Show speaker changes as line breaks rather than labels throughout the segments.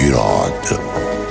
ایراد.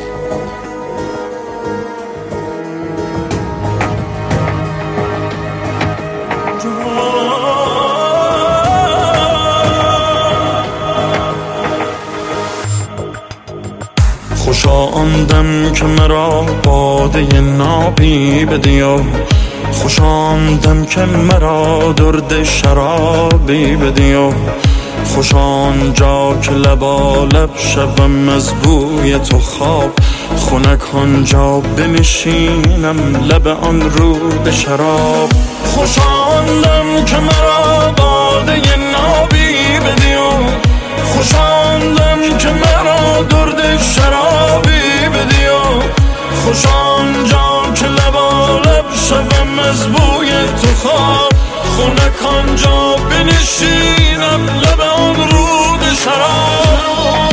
خوشا آن دم که مرا باده نابی بدی و خوشا آن دم که مرا درد شرابی بدی و خوشا آنجا که لبالب شوم از بوی تو خواب خنک آنجا بنشینم لب آن رود شراب. خوشا آن دم که مرا باده نابی بدی و خوشا آن دم که مرا درد شرابی بدی و خوشا آنجا که لبالب شوم از بوی تو خواب خنک آنجا بنشینم لب آن رود شراب.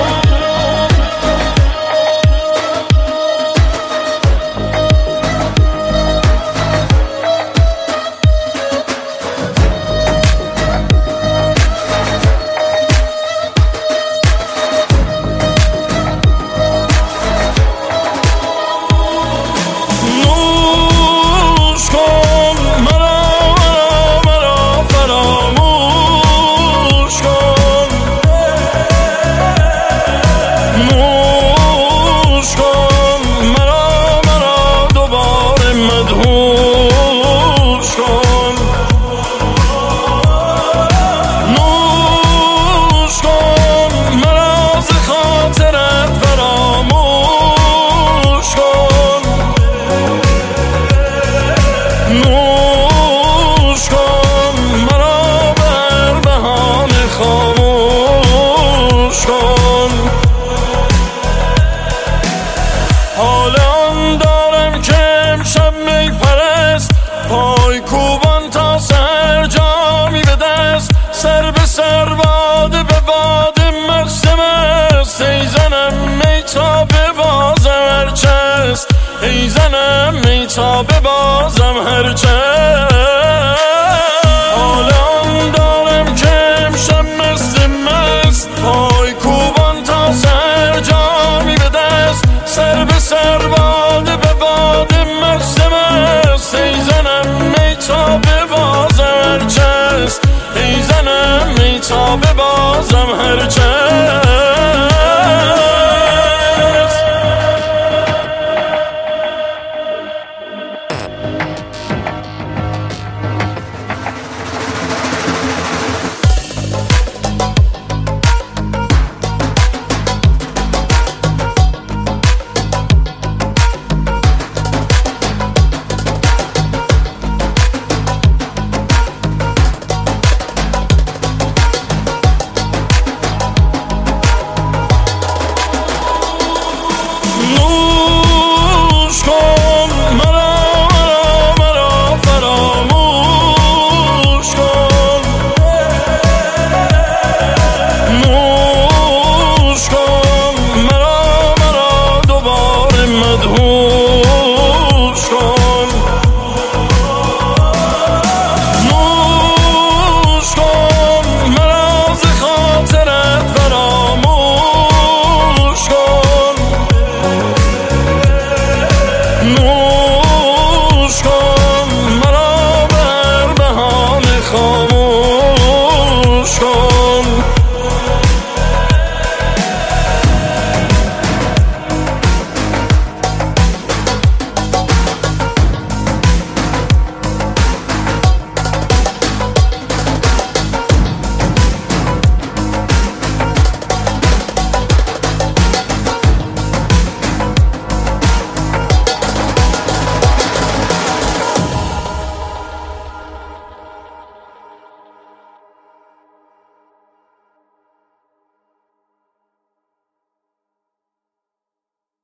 حال آن دارم که امشب می پرست پای کوبان تا سر جامی به دست سر به سر باده به باده مست مست ای زنم می تا به بازم هرچست ای زنم می تا به بازم هرچست. حال آن دارم که امشب مست مست پای کوبان تا سر جامی به دست سر به سر باده به باده مست مست ای زنم می تا به بازم هرچست ای زنم می تا به بازم هرچست. No